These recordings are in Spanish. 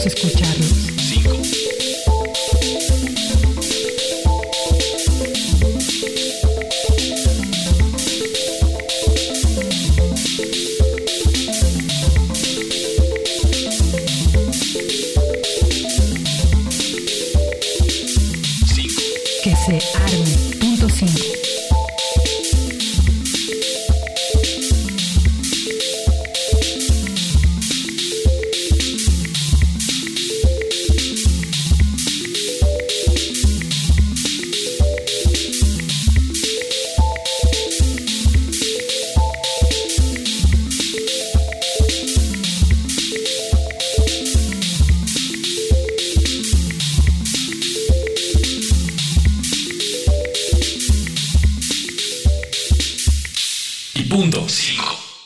¿Podemos escucharlos? 5. Que se arme. Punto 5. Punto 5.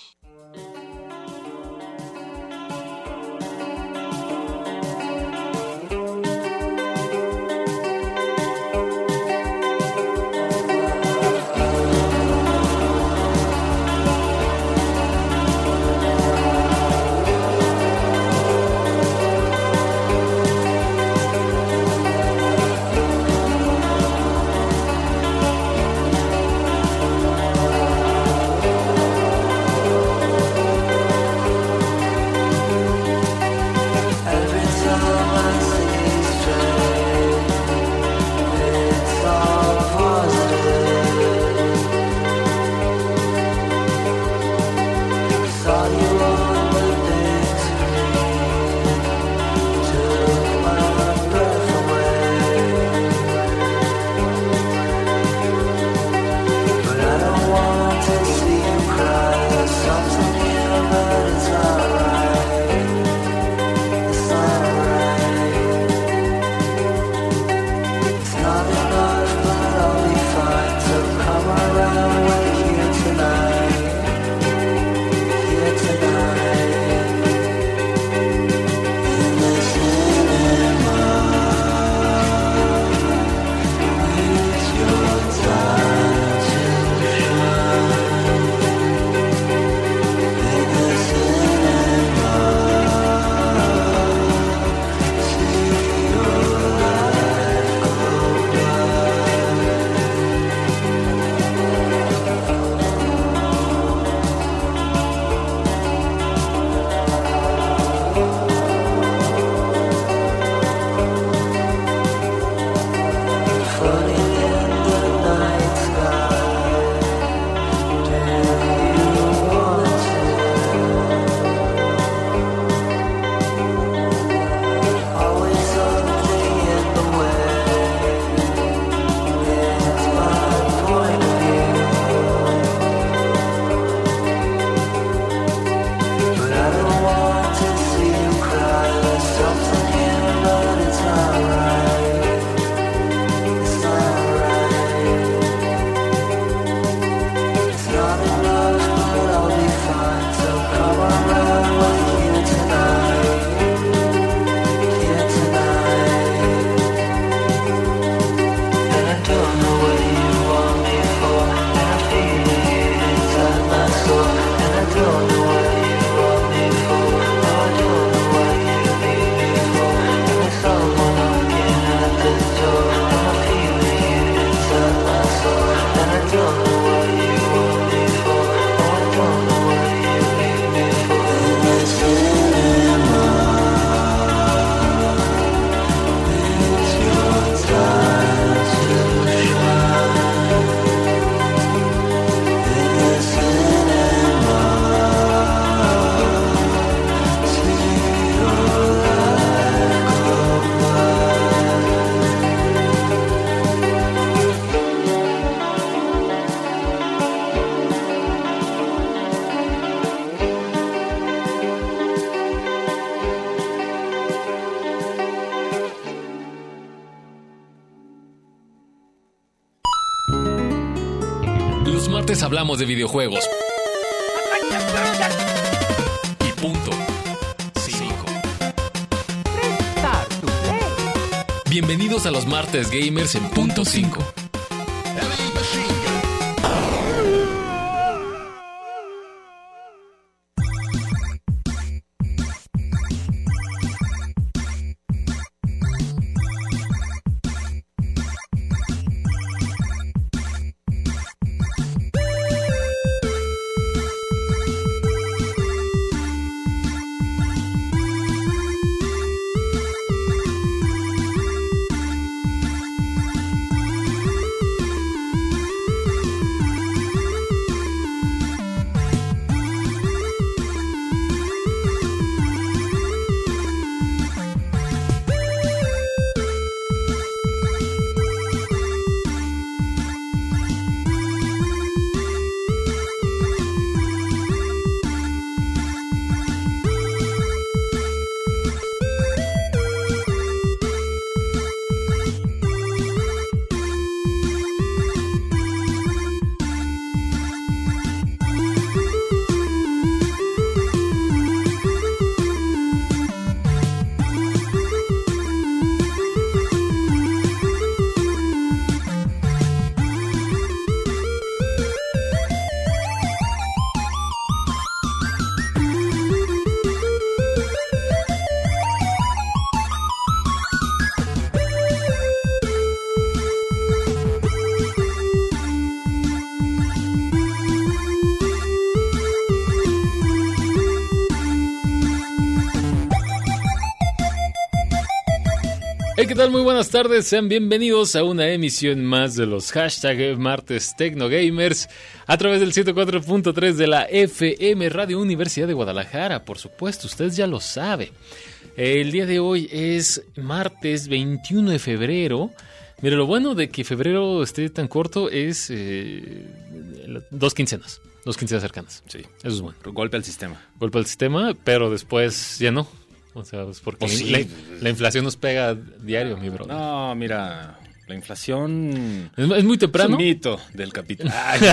Los martes hablamos de videojuegos. Y punto. 5. Bienvenidos a los martes gamers en punto 5. tal? Muy buenas tardes, sean bienvenidos a una emisión más de los hashtag Martes Tecnogamers a través del 104.3 de la FM Radio Universidad de Guadalajara. Por supuesto, usted ya lo sabe. El día de hoy es martes 21 de febrero. Mire, lo bueno de que febrero esté tan corto es dos quincenas cercanas. Sí. Eso es bueno. Golpe al sistema. Golpe al sistema, pero después ya no. O sea, pues porque la inflación nos pega diario, mi brother. No, mira, la inflación Es muy temprano. es un mito del capital.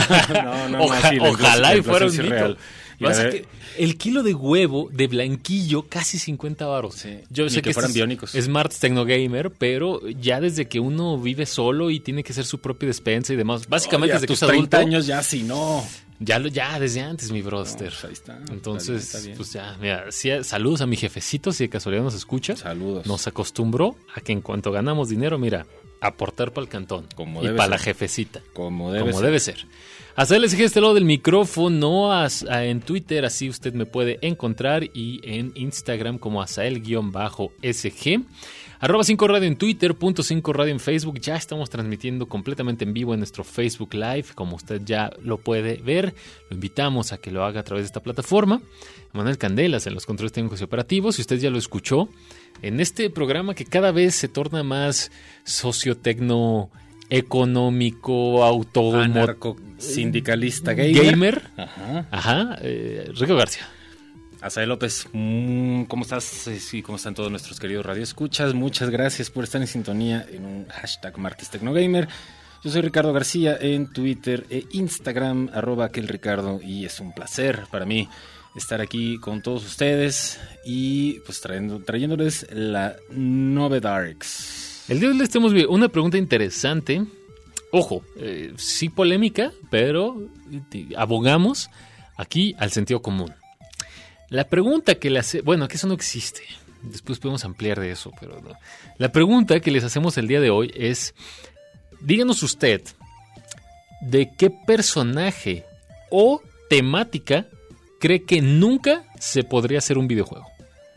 Ojalá y fuera un mito. Real. Pasa que el kilo de huevo de blanquillo, casi 50 varos. Sí. Yo sé Ni que fueran este biónicos. es Martes Tecnogamer, pero ya desde que uno vive solo y tiene que hacer su propia despensa y demás, básicamente desde que tus es adulto, 30 años ya sí, no. ya desde antes, mi broster. Pues ahí está. Entonces, está bien. pues ya, mira, sí, saludos a mi jefecito, si de casualidad nos escucha. Saludos. Nos acostumbró a que en cuanto ganamos dinero, mira, aportar para el cantón. Como y debe para la ser. jefecita. Como Debe ser. Hasta les dije este lado del micrófono en Twitter, así usted me puede encontrar, y en Instagram como Asael_SG. @5 Radio en Twitter, .5 Radio en Facebook. Ya estamos transmitiendo completamente en vivo en nuestro Facebook Live, como usted ya lo puede ver. Lo invitamos a que lo haga a través de esta plataforma. Manuel Candelas en los controles técnicos y operativos. Si usted ya lo escuchó en este programa que cada vez se torna más sociotecno, económico, Anarco sindicalista gamer. Ajá. Rico García. Asael López, ¿cómo estás? Sí, ¿cómo están todos nuestros queridos radioescuchas? Muchas gracias por estar en sintonía en un hashtag Martes Tecnogamer. Yo soy Ricardo García en Twitter e Instagram, @aquelricardo, y es un placer para mí estar aquí con todos ustedes y pues trayéndoles la novedades. El día de hoy les tenemos una pregunta interesante. Ojo, sí polémica, pero abogamos aquí al sentido común. La pregunta que le hace... Bueno, que eso no existe. Después podemos ampliar de eso, pero no. La pregunta que les hacemos el día de hoy es... Díganos usted, ¿de qué personaje o temática cree que nunca se podría hacer un videojuego?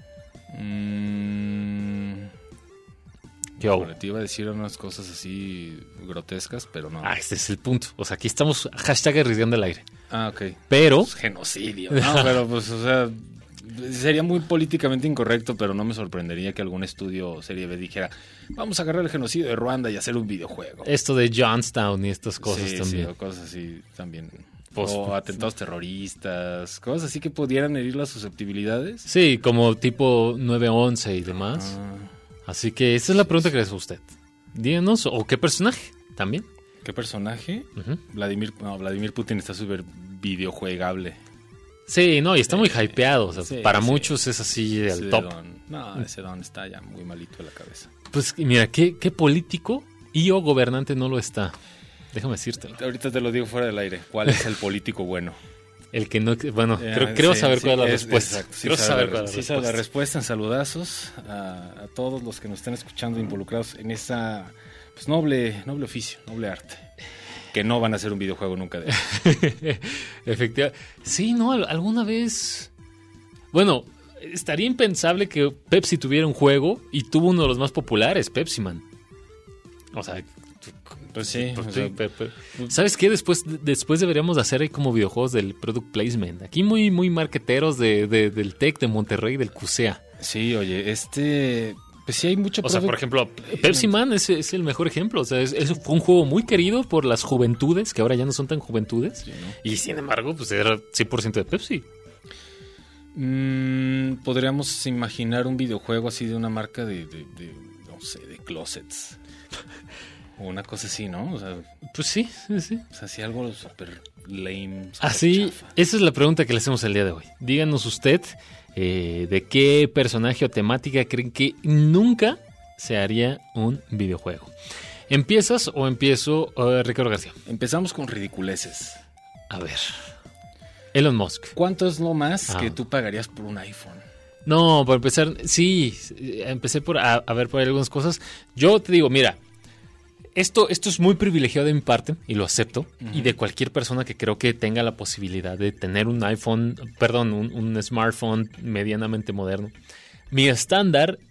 ¿Qué hago? Te iba a decir unas cosas así grotescas, pero no. Este es el punto. O sea, aquí estamos hashtag arriesgando el aire. Ok. Pero... Pues genocidio. No, pero pues, o sea, sería muy políticamente incorrecto, pero no me sorprendería que algún estudio serie B dijera, vamos a agarrar el genocidio de Ruanda y hacer un videojuego. Esto de Johnstown y estas cosas también. Sí, o cosas así también. Pues, o atentados terroristas, cosas así que pudieran herir las susceptibilidades. Sí, como tipo 9/11 y demás. Así que esa es la pregunta que le hace a usted. Díganos, ¿o qué personaje también? ¿Qué personaje? Uh-huh. Vladimir Putin está súper videojuegable. Sí, no, y está muy hypeado. O sea, sí, para sí. muchos es así el top. Ese don está ya muy malito de la cabeza. Pues mira, ¿qué político y o gobernante no lo está? Déjame decírtelo. Ahorita te lo digo fuera del aire. ¿Cuál es el político bueno? El que no... Bueno, creo saber cuál es la respuesta. Exacto, Creo saber cuál es la respuesta. sabe la respuesta. En saludazos a todos los que nos están escuchando involucrados en esa pues, noble oficio, noble arte. Que no van a hacer un videojuego nunca de eso. Efectivamente. Sí, no, alguna vez... Bueno, estaría impensable que Pepsi tuviera un juego y tuvo uno de los más populares, Pepsi Man. O sea... Pues sí. ¿Sabes qué? Después deberíamos hacer ahí como videojuegos del product placement. Aquí muy, muy marqueteros del TEC de Monterrey, del CUSEA. Sí, oye, pues sí hay mucho... O sea, por ejemplo, Pepsi Man es el mejor ejemplo. O sea, fue un juego muy querido por las juventudes, que ahora ya no son tan juventudes. Sí, ¿no? Y sin embargo, pues era 100% de Pepsi. Podríamos imaginar un videojuego así de una marca de no sé, de closets. O una cosa así, ¿no? O sea, pues sí. O sea, así algo súper lame. Así, esa es la pregunta que le hacemos el día de hoy. Díganos usted de qué personaje o temática creen que nunca se haría un videojuego. ¿Empiezas o empiezo, Ricardo García? Empezamos con ridiculeces. A ver. Elon Musk. ¿Cuánto es lo más que tú pagarías por un iPhone? No, para empezar, sí. Empecé a ver por ahí algunas cosas. Yo te digo, mira... Esto es muy privilegiado de mi parte, y lo acepto, y de cualquier persona que creo que tenga la posibilidad de tener un smartphone medianamente moderno. Mi estándar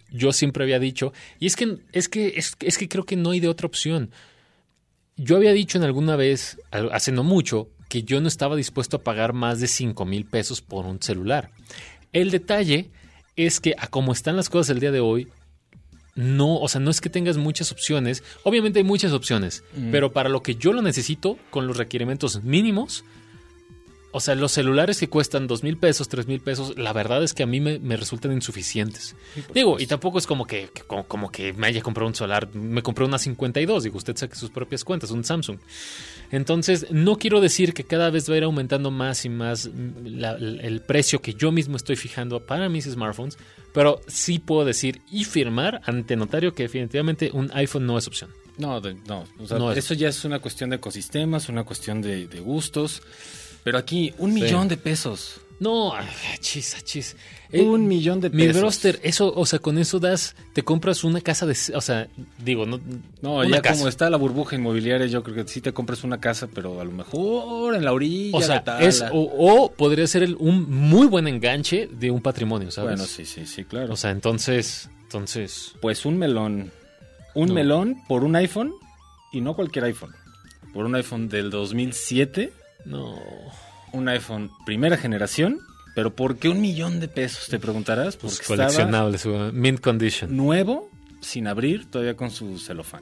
yo siempre había dicho, y es que creo que no hay de otra opción. Yo había dicho en alguna vez, hace no mucho, que yo no estaba dispuesto a pagar más de 5,000 pesos por un celular. El detalle es que, a como están las cosas el día de hoy, no, o sea, no es que tengas muchas opciones. Obviamente hay muchas opciones, pero para lo que yo lo necesito, con los requerimientos mínimos, o sea, los celulares que cuestan 2,000 pesos, 3,000 pesos, la verdad es que a mí me resultan insuficientes. Digo, y tampoco es como que me haya comprado un celular, me compré una 52, digo, usted saque sus propias cuentas, un Samsung. Entonces, no quiero decir que cada vez va a ir aumentando más y más el precio que yo mismo estoy fijando para mis smartphones, pero sí puedo decir y firmar ante notario que definitivamente un iPhone no es opción. No, o sea, No es. Eso ya es una cuestión de ecosistemas, una cuestión de gustos. Pero aquí, 1,000,000 de pesos. No, achis. 1,000,000 de pesos. Mi broster, eso, o sea, con eso te compras una casa o sea, digo, no. No, una ya casa. como está la burbuja inmobiliaria, yo creo que sí te compras una casa, pero a lo mejor en la orilla O sea, de Tala. o podría ser un muy buen enganche de un patrimonio, ¿sabes? Bueno, sí, claro. O sea, entonces. Pues un melón. Un melón por un iPhone, y no cualquier iPhone. Por un iPhone del 2007. No. Un iPhone primera generación. Pero ¿por qué 1,000,000 de pesos? Te preguntarás. Porque Pues coleccionable, mint condition. nuevo, sin abrir, todavía con su celofán.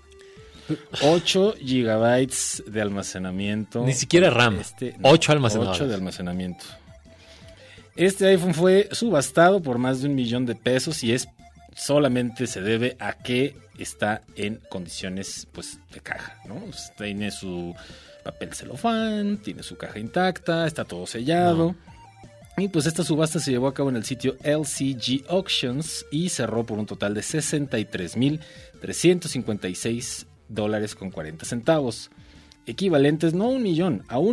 8 gigabytes de almacenamiento. Ni siquiera RAM. 8 almacenables. 8 de almacenamiento. Este iPhone fue subastado por más de 1,000,000 de pesos y solamente se debe a que está en condiciones, pues, de caja, ¿no? Pues, tiene su papel celofán, tiene su caja intacta, está todo sellado. Y pues esta subasta se llevó a cabo en el sitio LCG Auctions y cerró por un total de $63,356.40, equivalentes no a 1,000,000, a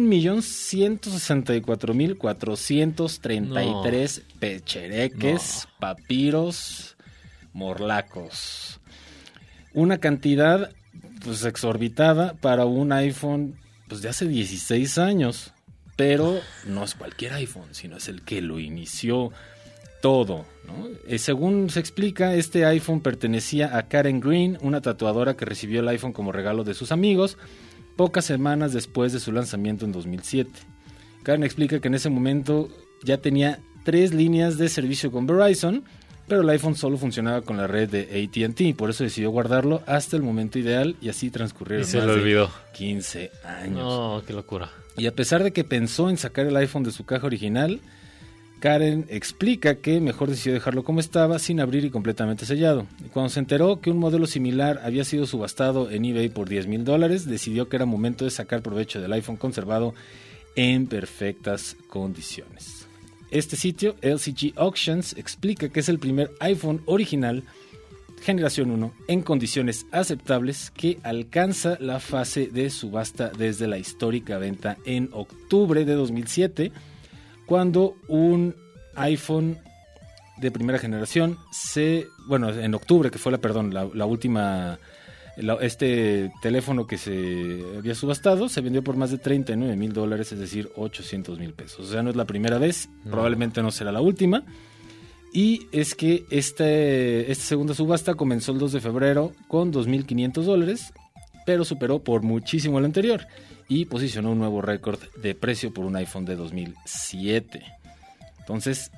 1,164,433 pechereques, papiros, morlacos. Una cantidad pues exorbitada para un iPhone pues de hace 16 años. Pero no es cualquier iPhone, sino es el que lo inició todo, ¿no? Según se explica, este iPhone pertenecía a Karen Green, una tatuadora que recibió el iPhone como regalo de sus amigos pocas semanas después de su lanzamiento en 2007. Karen explica que en ese momento ya tenía 3 líneas de servicio con Verizon, pero el iPhone solo funcionaba con la red de AT&T, por eso decidió guardarlo hasta el momento ideal y así transcurrieron Y se más lo de olvidó. 15 años. No, qué locura. Y a pesar de que pensó en sacar el iPhone de su caja original, Karen explica que mejor decidió dejarlo como estaba, sin abrir y completamente sellado. Y cuando se enteró que un modelo similar había sido subastado en eBay por $10,000, decidió que era momento de sacar provecho del iPhone conservado en perfectas condiciones. Este sitio, LCG Auctions, explica que es el primer iPhone original generación 1 en condiciones aceptables que alcanza la fase de subasta desde la histórica venta en octubre de 2007, cuando un iPhone de primera generación en octubre, que fue la última, este teléfono que se había subastado, se vendió por más de $39,000, es decir, $800,000 pesos. O sea, no es la primera vez, probablemente no será la última. Y es que esta segunda subasta comenzó el 2 de febrero con $2,500, pero superó por muchísimo el anterior y posicionó un nuevo récord de precio por un iPhone de 2007. Entonces,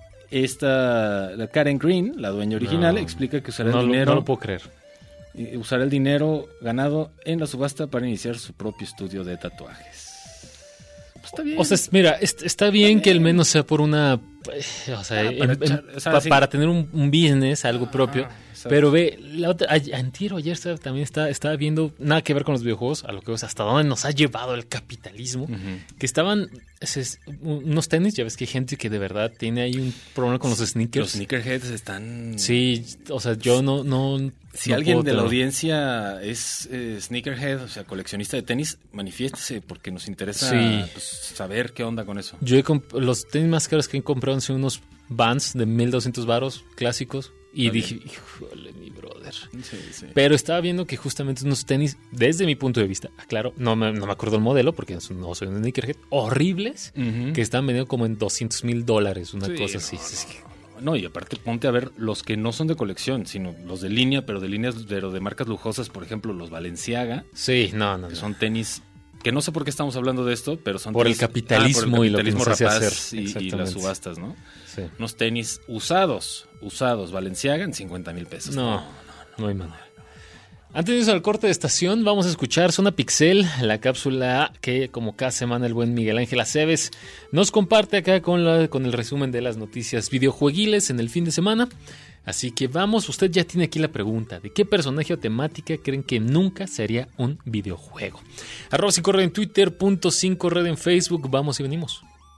la Karen Green, la dueña original, explica que usará el dinero. No lo puedo creer. Usará el dinero ganado en la subasta para iniciar su propio estudio de tatuajes. Pues está bien. O sea, mira, está bien que al menos sea por una... O sea, para tener un business, algo propio. Pero ve, antier o ayer también estaba viendo, nada que ver con los videojuegos, a lo que hasta dónde nos ha llevado el capitalismo, que estaban unos tenis, ya ves que hay gente que de verdad tiene ahí un problema con los sneakers. Los sneakerheads están... Sí, o sea, yo no Si no alguien puedo de la tener- audiencia es sneakerhead, o sea, coleccionista de tenis, manifiéstese porque nos interesa Sí. pues, saber qué onda con eso. Yo los tenis más caros que he comprado han sido unos Vans de 1,200 varos clásicos. Y Está dije, bien. híjole, mi brother. Sí. Pero estaba viendo que justamente unos tenis, desde mi punto de vista, claro, no me acuerdo el modelo porque no soy un sneakerhead, horribles, Ujú. que estaban vendiendo como en $200,000, una Sí, cosa no, así. no, Es que, No, y aparte ponte a ver los que no son de colección, sino los de línea, pero de marcas lujosas, por ejemplo, los Balenciaga. Sí, no. Que son tenis, que no sé por qué estamos hablando de esto, pero son por tenis, el capitalismo, y lo que nos hace rapaz hacer. y las subastas, ¿no? Sí. Unos tenis usados, Balenciaga en 50,000 pesos. No hay manera. Antes de irnos al corte de estación, vamos a escuchar Zona Pixel, la cápsula que, como cada semana, el buen Miguel Ángel Aceves nos comparte acá con el resumen de las noticias videojueguiles en el fin de semana. Así que vamos, usted ya tiene aquí la pregunta: ¿de qué personaje o temática creen que nunca sería un videojuego? @5red en Twitter, .5red en Facebook, vamos y venimos.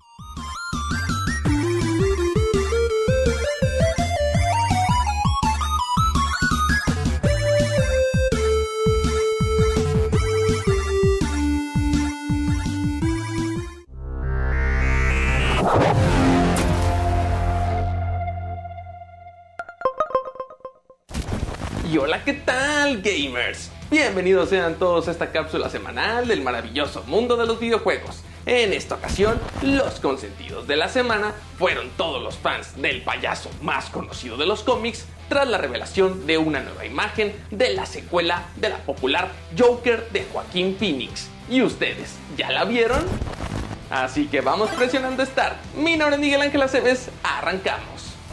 Y hola, ¿qué tal, gamers? Bienvenidos sean todos a esta cápsula semanal del maravilloso mundo de los videojuegos. En esta ocasión, los consentidos de la semana fueron todos los fans del payaso más conocido de los cómics, tras la revelación de una nueva imagen de la secuela de la popular Joker de Joaquín Phoenix. ¿Y ustedes ya la vieron? Así que vamos presionando Start. Mi nombre es Miguel Ángel Aceves, arrancamos.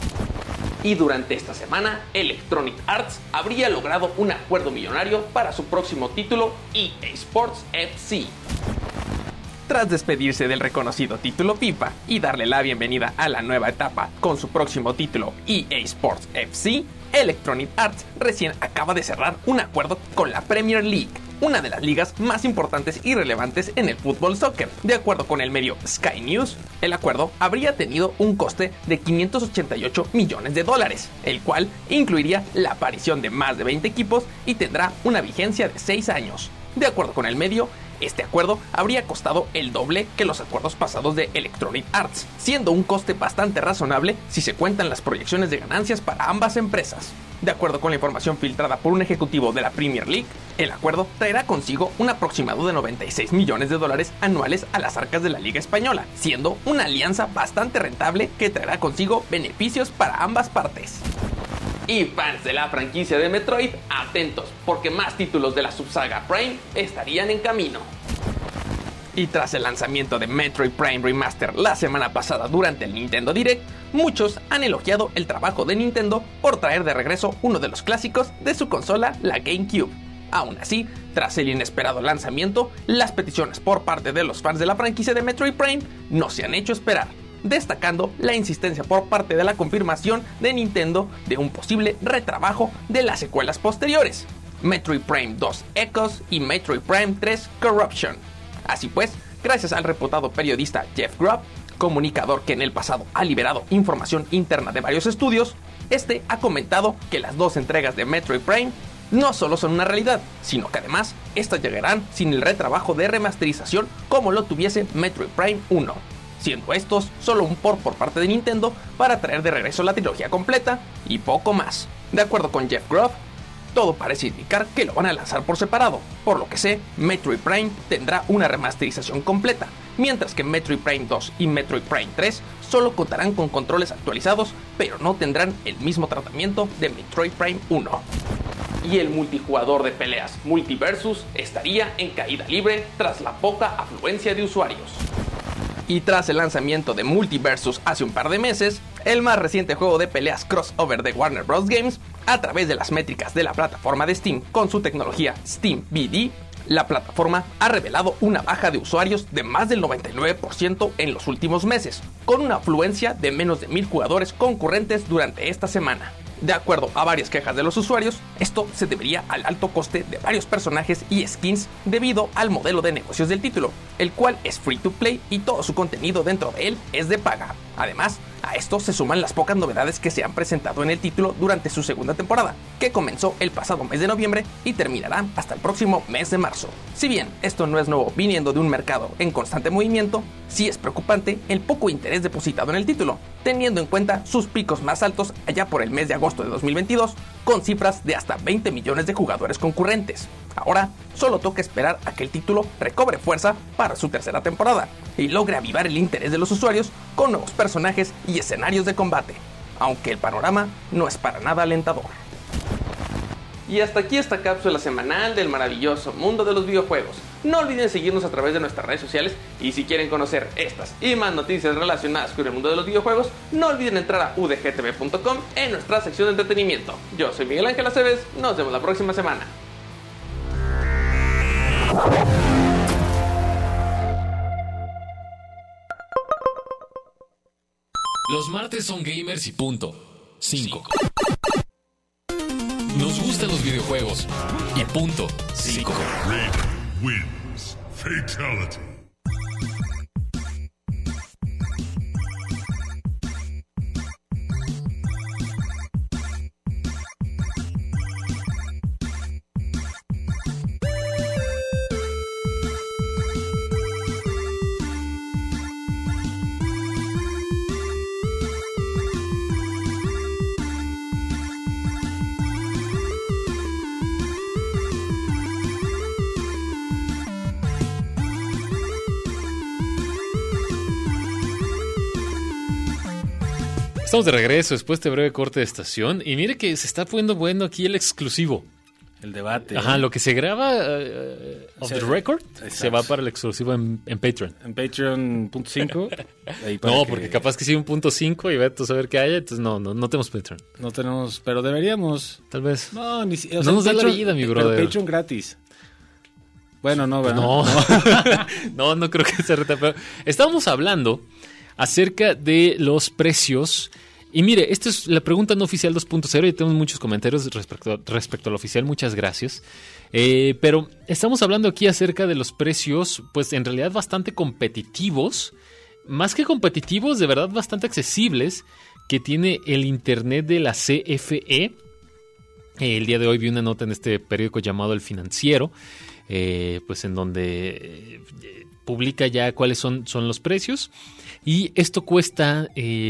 Y durante esta semana, Electronic Arts habría logrado un acuerdo millonario para su próximo título, EA Sports FC. Tras despedirse del reconocido título FIFA y darle la bienvenida a la nueva etapa con su próximo título, EA Sports FC, Electronic Arts recién acaba de cerrar un acuerdo con la Premier League, una de las ligas más importantes y relevantes en el fútbol soccer. De acuerdo con el medio Sky News, el acuerdo habría tenido un coste de $588 millones, el cual incluiría la aparición de más de 20 equipos y tendrá una vigencia de 6 años. De acuerdo con el medio, este acuerdo habría costado el doble que los acuerdos pasados de Electronic Arts, siendo un coste bastante razonable si se cuentan las proyecciones de ganancias para ambas empresas. De acuerdo con la información filtrada por un ejecutivo de la Premier League, el acuerdo traerá consigo un aproximado de $96 millones anuales a las arcas de la Liga Española, siendo una alianza bastante rentable que traerá consigo beneficios para ambas partes. Y fans de la franquicia de Metroid, atentos, porque más títulos de la subsaga Prime estarían en camino. Y tras el lanzamiento de Metroid Prime Remaster la semana pasada durante el Nintendo Direct, muchos han elogiado el trabajo de Nintendo por traer de regreso uno de los clásicos de su consola, la GameCube. Aún así, tras el inesperado lanzamiento, las peticiones por parte de los fans de la franquicia de Metroid Prime no se han hecho esperar, destacando la insistencia por parte de la confirmación de Nintendo de un posible retrabajo de las secuelas posteriores, Metroid Prime 2 Echoes y Metroid Prime 3 Corruption. Así pues, gracias al reputado periodista Jeff Grubb, comunicador que en el pasado ha liberado información interna de varios estudios, este ha comentado que las dos entregas de Metroid Prime no solo son una realidad, sino que además estas llegarán sin el retrabajo de remasterización como lo tuviese Metroid Prime 1, siendo estos solo un port por parte de Nintendo para traer de regreso la trilogía completa y poco más. De acuerdo con Jeff Grubb, todo parece indicar que lo van a lanzar por separado. Por lo que sé, Metroid Prime tendrá una remasterización completa, mientras que Metroid Prime 2 y Metroid Prime 3 solo contarán con controles actualizados, pero no tendrán el mismo tratamiento de Metroid Prime 1. Y el multijugador de peleas Multiversus estaría en caída libre tras la poca afluencia de usuarios. Y tras el lanzamiento de Multiversus hace un par de meses, el más reciente juego de peleas crossover de Warner Bros. Games, a través de las métricas de la plataforma de Steam con su tecnología Steam BD, la plataforma ha revelado una baja de usuarios de más del 99% en los últimos meses, con una afluencia de menos de 1000 jugadores concurrentes durante esta semana. De acuerdo a varias quejas de los usuarios, esto se debería al alto coste de varios personajes y skins debido al modelo de negocios del título, el cual es free to play y todo su contenido dentro de él es de paga. Además, a esto se suman las pocas novedades que se han presentado en el título durante su segunda temporada, que comenzó el pasado mes de noviembre y terminará hasta el próximo mes de marzo. Si bien esto no es nuevo viniendo de un mercado en constante movimiento, sí es preocupante el poco interés depositado en el título, teniendo en cuenta sus picos más altos allá por el mes de agosto de 2022, con cifras de hasta 20 millones de jugadores concurrentes. Ahora, solo toca esperar a que el título recobre fuerza para su tercera temporada y logre avivar el interés de los usuarios con nuevos personajes y escenarios de combate. aunque el panorama no es para nada alentador. Y hasta aquí esta cápsula semanal del maravilloso mundo de los videojuegos. No olviden seguirnos a través de nuestras redes sociales y si quieren conocer estas y más noticias relacionadas con el mundo de los videojuegos, no olviden entrar a udgtv.com en nuestra sección de entretenimiento. Yo soy Miguel Ángel Aceves, nos vemos la próxima semana. Los martes son gamers y punto. 5. Nos gustan los videojuegos y punto. 5. Red wins. Fatality. Estamos de regreso después de este breve corte de estación y mire que se está poniendo bueno aquí el exclusivo. El debate. Ajá, lo que se graba off the record exacto. se va para el exclusivo en Patreon. En Patreon.5. No, porque capaz que sí un punto 5 y vete a saber qué haya, entonces no tenemos Patreon. No tenemos, pero deberíamos. Tal vez. No, ni no nos da la vida, mi brother. Pero Patreon gratis. Bueno, no, ¿verdad? No creo que se reta. Pero estábamos hablando acerca de los precios. Y mire, esta es la pregunta no oficial 2.0 y tenemos muchos comentarios respecto al oficial, muchas gracias. Pero estamos hablando aquí acerca de los precios, pues en realidad bastante competitivos, más que competitivos, de verdad bastante accesibles, que tiene el internet de la CFE. El día de hoy vi una nota en este periódico llamado El Financiero, pues en donde publica ya cuáles son los precios. Y esto cuesta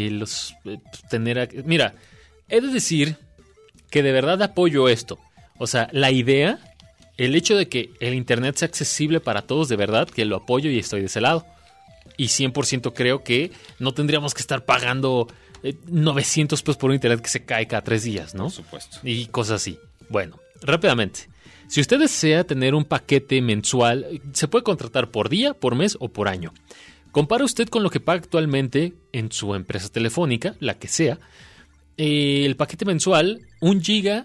tener... Mira, he de decir que de verdad apoyo esto. O sea, la idea, el hecho de que el internet sea accesible para todos, de verdad, que lo apoyo y estoy de ese lado. Y 100% creo que no tendríamos que estar pagando 900 pesos por un internet que se cae cada 3 días, ¿no? Por supuesto. Y cosas así. Bueno, rápidamente. Si usted desea tener un paquete mensual, se puede contratar por día, por mes o por año. Compara usted con lo que paga actualmente en su empresa telefónica, la que sea. El paquete mensual, 1 giga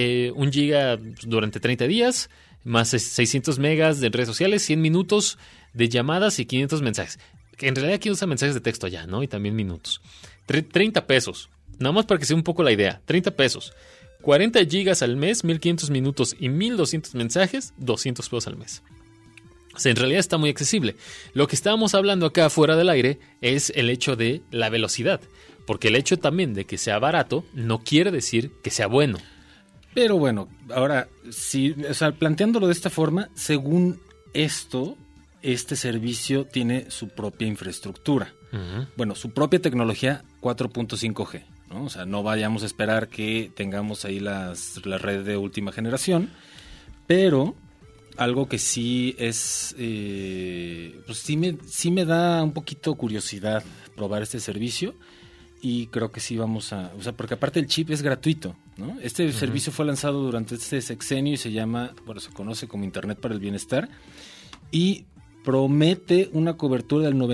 durante 30 días, más 600 megas de redes sociales, 100 minutos de llamadas y 500 mensajes. Que en realidad aquí usa mensajes de texto allá, ¿no? Y también minutos. 30 pesos. Nada más para que sea un poco la idea. 30 pesos. 40 gigas al mes, 1500 minutos y 1200 mensajes, 200 pesos al mes. O sea, en realidad está muy accesible. Lo que estábamos hablando acá fuera del aire es el hecho de la velocidad. Porque el hecho también de que sea barato no quiere decir que sea bueno. Pero bueno, ahora, planteándolo de esta forma, según esto, este servicio tiene su propia infraestructura. Uh-huh. Bueno, su propia tecnología 4.5G, ¿no? O sea, no vayamos a esperar que tengamos ahí la red de última generación, pero... Algo que sí es, pues sí me da un poquito curiosidad probar este servicio y creo que sí vamos a, o sea, porque aparte el chip es gratuito, ¿no? Este servicio fue lanzado durante este sexenio y se conoce como Internet para el Bienestar y promete una cobertura del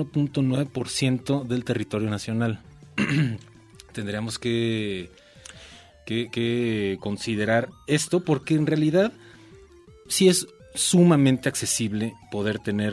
91.9% del territorio nacional. Tendríamos que considerar esto porque en realidad sí es sumamente accesible poder tener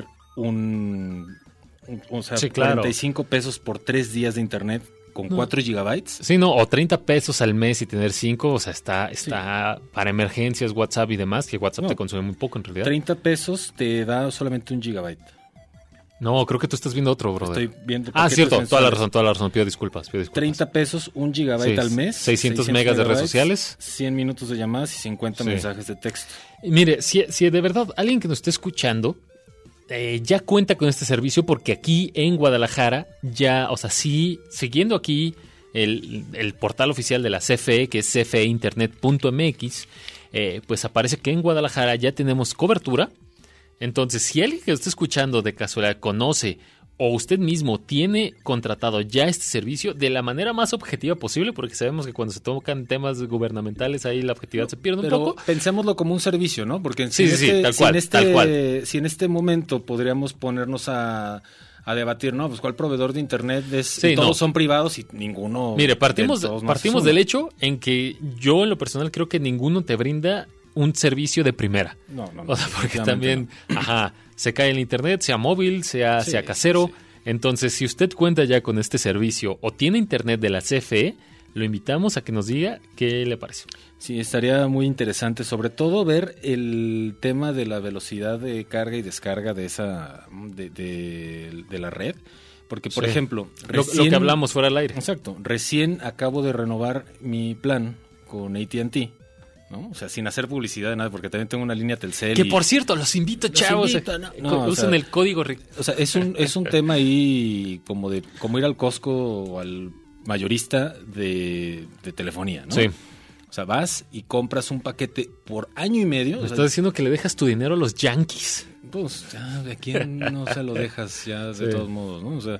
sí, claro. 45 pesos por 3 días de internet con 4 gigabytes. Sí, no, o 30 pesos al mes y tener 5, o sea, está sí. Para emergencias, WhatsApp y demás, que WhatsApp te consume muy poco en realidad. 30 pesos te da solamente 1 gigabyte. No, creo que tú estás viendo otro, brother. Estoy viendo cierto, toda la razón, pido disculpas. 30 pesos, 1 gigabyte al mes. 600 megas de redes sociales. 100 minutos de llamadas y 50 mensajes de texto. Mire, si de verdad alguien que nos esté escuchando ya cuenta con este servicio, porque aquí en Guadalajara ya, o sea, sí, siguiendo aquí el portal oficial de la CFE, que es cfeinternet.mx, pues aparece que en Guadalajara ya tenemos cobertura. Entonces, si alguien que esté escuchando de casualidad conoce o usted mismo tiene contratado ya este servicio de la manera más objetiva posible, porque sabemos que cuando se tocan temas gubernamentales ahí la objetividad se pierde un Pero poco. pensémoslo como un servicio, ¿no? Porque Sí, tal cual. Si en este momento podríamos ponernos a debatir, ¿no? Pues cuál proveedor de internet es, Sí, todos son privados y ninguno... Mire, partimos todos no hace del uno. hecho en que yo en lo personal creo que ninguno te brinda un servicio de primera. No. O sea, porque definitivamente también, se cae el internet, sea móvil, sea casero. sí. Entonces, si usted cuenta ya con este servicio o tiene internet de la CFE, lo invitamos a que nos diga qué le parece. Sí, estaría muy interesante, sobre todo ver el tema de la velocidad de carga y descarga de esa de la red, porque por Sí. ejemplo, Lo que hablamos fuera del aire. Exacto, recién acabo de renovar mi plan con AT&T, ¿no? O sea, sin hacer publicidad de nada, porque también tengo una línea Telcel. Que por cierto, los invito, chavos. No, usen el código. O sea, es un tema ahí como ir al Costco o al mayorista de telefonía, ¿no? Sí. O sea, vas y compras un paquete por año y medio. Me o sea, estás diciendo que le dejas tu dinero a los Yankees. pues ya, ¿de quién no se lo dejas ya de Sí. todos modos, ¿no? O sea,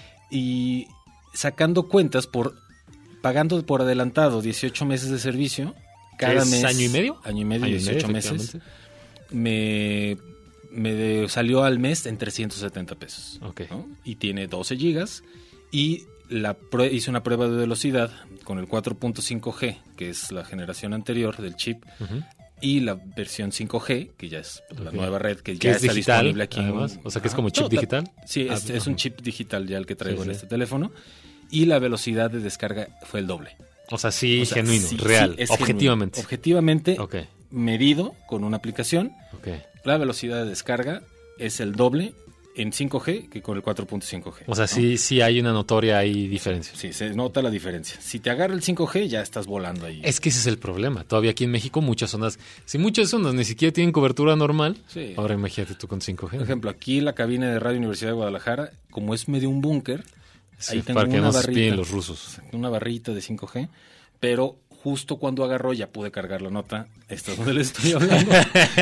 y sacando cuentas pagando por adelantado 18 meses de servicio, cada ¿Es mes. año y medio? Año y medio, 18 meses. efectivamente. Me salió al mes en 370 pesos. Ok. ¿no? Y tiene 12 gigas y hice una prueba de velocidad con el 4.5G, que es la generación anterior del chip, Ujú. y la versión 5G, que ya es la Ok. nueva red, que Que ya es está digital, disponible aquí. además. O sea, que es como Ajá. chip No, digital. Sí, Ah, es un chip digital ya el que traigo Sí, en sí. este teléfono. Y la velocidad de descarga fue el doble. O sea, sí, O sea, genuino, sí, real, sí, es objetivamente. genuino. Objetivamente, Ok, medido con una aplicación, ok. la velocidad de descarga es el doble en 5G que con el 4.5G. O sea, ¿no? sí hay una notoria ahí diferencia. Sí, se nota la diferencia. Si te agarra el 5G, ya estás volando ahí. Es que ese es el problema. Todavía aquí en México muchas zonas, si muchas zonas ni siquiera tienen cobertura normal, Sí. ahora imagínate tú con 5G. Por ejemplo, aquí la cabina de Radio Universidad de Guadalajara, como es medio un búnker, Sí, ahí tengo para que una no se barrita. espíen los rusos. Una barrita de 5G, pero justo cuando agarró ya pude cargar la nota. Esto es donde les estoy hablando.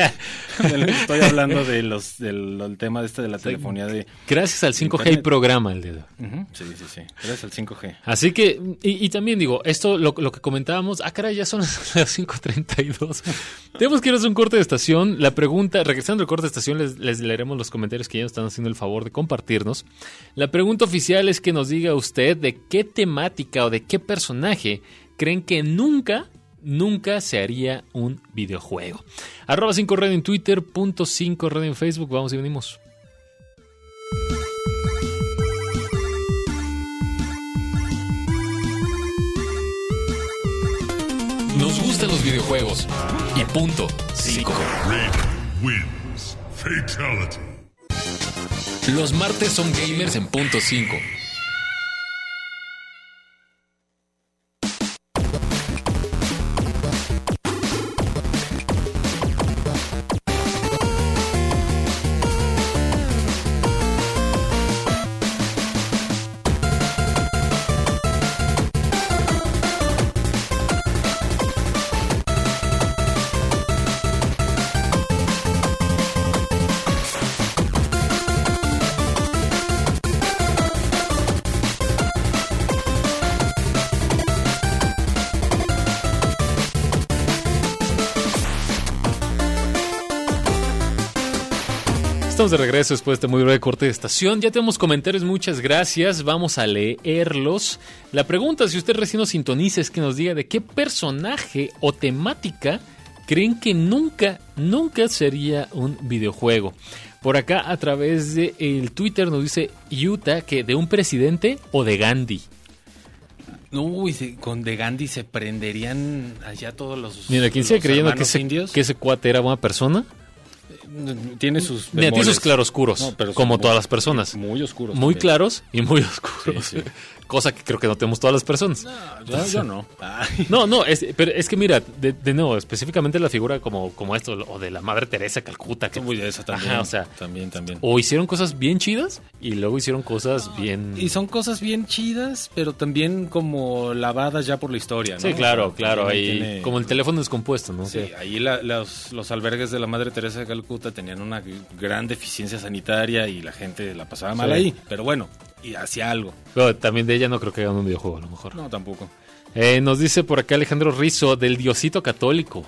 Les estoy hablando del tema de la telefonía de... Gracias al 5G hay Internet. programa el dedo. Ujú, sí. Gracias al 5G. Así que, y también digo, esto lo que comentábamos, caray, ya son las 5:32. Tenemos que ir a hacer un corte de estación. La pregunta, regresando al corte de estación, les leeremos los comentarios que ya nos están haciendo el favor de compartirnos. La pregunta oficial es que nos diga usted de qué temática o de qué personaje creen que nunca se haría un videojuego. @5radio en Twitter, .5radio en Facebook. Vamos y venimos. Nos gustan los videojuegos. Y punto. 5. Red wins. Fatality. Los martes son gamers en punto 5. Estamos de regreso después de este muy breve corte de estación. Ya tenemos comentarios, muchas gracias. Vamos a leerlos. La pregunta, si usted recién nos sintoniza, es que nos diga de qué personaje o temática creen que nunca sería un videojuego. Por acá, a través de el Twitter, nos dice Utah que de un presidente o de Gandhi. Uy, con De Gandhi se prenderían allá todos los... Mira, quien sigue los creyendo hermanos indios. que ese cuate era buena persona, Tiene sus mira, tiene bemoles. sus claroscuros, No, pero son como muy- todas las personas. Muy oscuros. Muy también. claros y muy oscuros. Sí, sí. Cosa que creo que no tenemos todas las personas. Yo no. Ay. No, pero es que mira, de nuevo, específicamente la figura como esto, o de la Madre Teresa de Calcuta, que, Uy, esa también. Ajá, o sea, también. o hicieron cosas bien chidas y luego hicieron cosas bien... Y son cosas bien chidas, pero también como lavadas ya por la historia, ¿no? Sí, claro, O sea, también ahí tiene- como el teléfono descompuesto, ¿no? Sí, Que- ahí los albergues de la Madre Teresa de Calcuta puta, tenían una gran deficiencia sanitaria y la gente la pasaba mal Sí. ahí. Pero bueno, y hacía algo. Pero también de ella no creo que hagan un videojuego, a lo mejor. No, tampoco. Nos dice por acá Alejandro Rizzo, del Diosito Católico.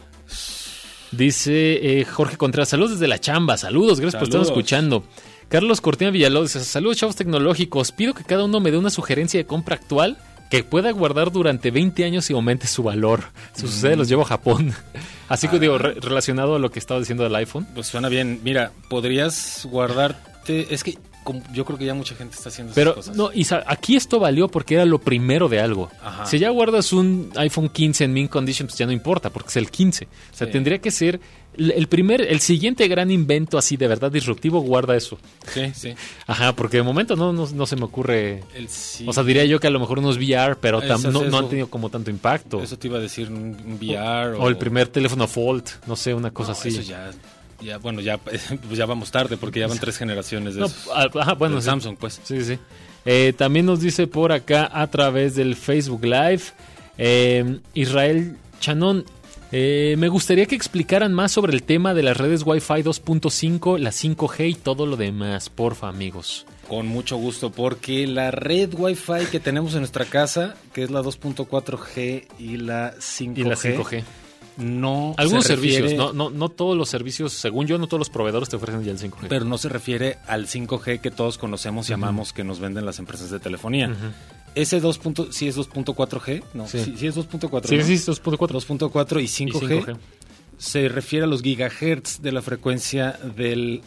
Dice Jorge Contreras, saludos desde la chamba, saludos, gracias por estarnos Saludos. escuchando. Carlos Cortina Villalobos, saludos chavos tecnológicos, pido que cada uno me dé una sugerencia de compra actual que pueda guardar durante 20 años y aumente su valor. Si sucede, los llevo a Japón. Así que digo, relacionado a lo que estaba diciendo del iPhone. Pues suena bien. Mira, podrías guardarte... Es que yo creo que ya mucha gente está haciendo Pero esas cosas. no, aquí esto valió porque era lo primero de algo. Ajá. Si ya guardas un iPhone 15 en mint condition, pues ya no importa porque es el 15. O sea, Sí. tendría que ser el siguiente gran invento así de verdad disruptivo, guarda eso. Sí, sí. Ajá, porque de momento no se me ocurre. Sí. O sea, diría yo que a lo mejor unos VR, pero Eso, no eso. han tenido como tanto impacto. Eso te iba a decir, un VR O el primer teléfono Fold, no sé, una cosa No, así. Eso bueno, pues ya vamos tarde porque ya van 3 generaciones de No, esos. ajá, bueno, Del sí. Samsung, pues. Sí, sí. También nos dice por acá a través del Facebook Live Israel Chanón. Me gustaría que explicaran más sobre el tema de las redes Wi-Fi 2.5, la 5G y todo lo demás, porfa, amigos. Con mucho gusto, porque la red Wi-Fi que tenemos en nuestra casa, que es la 2.4G y la 5G, Y la 5G. no Algunos se refiere, servicios, no todos los servicios, según yo, no todos los proveedores te ofrecen ya el 5G. pero no se refiere al 5G que todos conocemos y amamos que nos venden las empresas de telefonía. Ujú. Ese sí es 2.4G, no, Sí. sí es 2.4. Sí, ¿no? sí, 2.4. 2.4 y 5G, 5G. se refiere a los gigahertz de la frecuencia de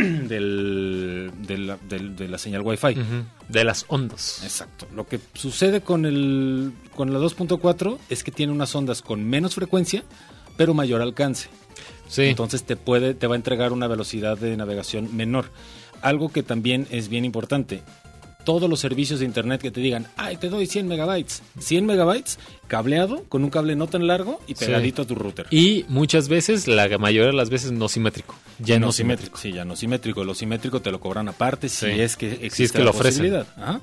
la señal Wi-Fi. Ujú. De las ondas. Exacto. Lo que sucede con la 2.4 es que tiene unas ondas con menos frecuencia, pero mayor alcance. Sí. Entonces te va a entregar una velocidad de navegación menor. Algo que también es bien importante. Todos los servicios de internet que te digan, ay, te doy 100 megabytes. 100 megabytes cableado, con un cable no tan largo y pegadito a tu router. Y muchas veces, la mayoría de las veces, no simétrico. Ya no simétrico. Sí, ya no simétrico. Lo simétrico te lo cobran aparte si Sí. es que existe Si es que la lo ofrecen. posibilidad. Ajá.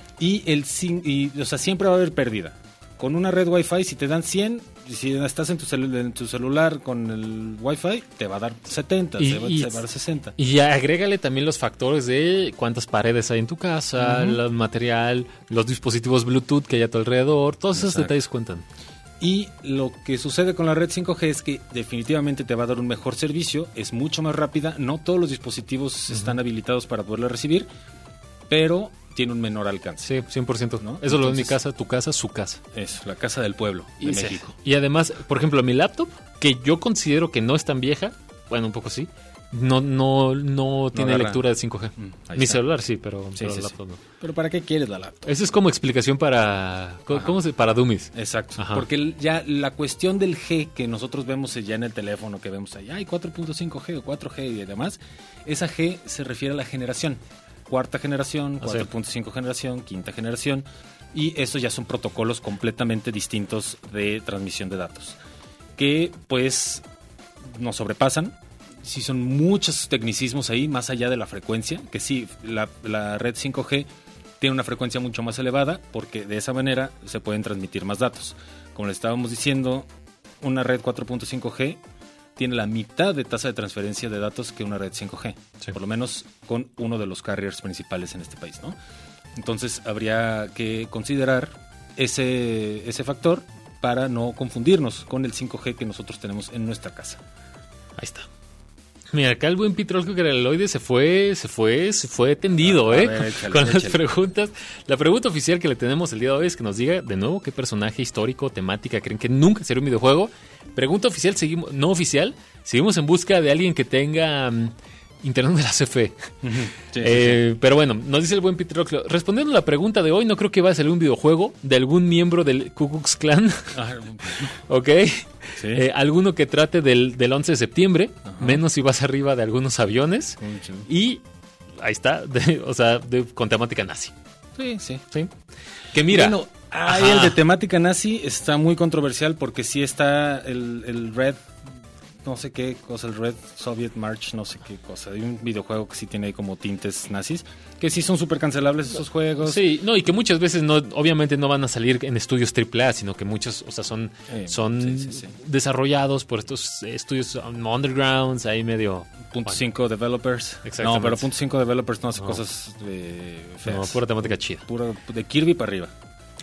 O sea, siempre va a haber pérdida. Con una red Wi-Fi, si te dan 100, si estás en tu celular con el Wi-Fi, te va a dar 70, te va a dar 60. Y ya agrégale también los factores de cuántas paredes hay en tu casa, el material, los dispositivos Bluetooth que hay a tu alrededor, todos esos Exacto. detalles cuentan. Y lo que sucede con la red 5G es que definitivamente te va a dar un mejor servicio, es mucho más rápida, no todos los dispositivos están habilitados para poderla recibir, pero tiene un menor alcance. Sí, 100%. ¿No? Eso lo es mi Entonces- casa, tu casa, su casa. Es la casa del pueblo de Sí. México. Y además, por ejemplo, mi laptop, que yo considero que no es tan vieja, bueno, un poco sí, no tiene agarra. lectura de 5G. Ahí Mi está. celular sí, pero Sí, el sí, laptop no. Pero ¿para qué quieres la laptop? Esa es como explicación para... para dummies. Exacto, Ajá. porque ya la cuestión del G que nosotros vemos ya en el teléfono, que vemos ahí, hay 4.5G o 4G y demás, esa G se refiere a la generación. Cuarta generación, Ah, sí. 4.5 generación, quinta generación, y eso ya son protocolos completamente distintos de transmisión de datos, que pues nos sobrepasan. Sí, son muchos tecnicismos ahí, más allá de la frecuencia, que sí, la red 5G tiene una frecuencia mucho más elevada, porque de esa manera se pueden transmitir más datos. Como le estábamos diciendo, una red 4.5G tiene la mitad de tasa de transferencia de datos que una red 5G, Sí. por lo menos con uno de los carriers principales en este país, ¿no? Entonces habría que considerar ese factor para no confundirnos con el 5G que nosotros tenemos en nuestra casa. Ahí está. Mira, acá el buen Pitrolco Graloide se fue tendido, A ver, échale, con las échale. preguntas. La pregunta oficial que le tenemos el día de hoy es que nos diga de nuevo qué personaje histórico, temática creen que nunca sería un videojuego. Pregunta oficial, no oficial, seguimos en busca de alguien que tenga internet de la CFE. Pero bueno, nos dice el buen Pitrolco. Respondiendo a la pregunta de hoy, no creo que vaya a salir un videojuego de algún miembro del Ku Klux Klan. ¿Ok? Sí. Alguno que trate del 11 de septiembre, menos si vas arriba de algunos aviones. Y ahí está, con temática nazi. Sí, sí. ¿Sí? Que mira. Bueno, ahí ajá. el de temática nazi está muy controversial porque sí está el Red no sé qué cosa, el Red Soviet March, no sé qué cosa. Hay un videojuego que sí tiene ahí como tintes nazis, que sí son súper cancelables esos juegos. Sí, no, y que muchas veces no, obviamente no van a salir en estudios AAA, sino que muchos, o sea, son sí. desarrollados por estos estudios undergrounds, ahí medio... .5 developers. Exactamente. No, pero .5 developers no hace cosas feas. No, pura temática chida. Puro de Kirby para arriba.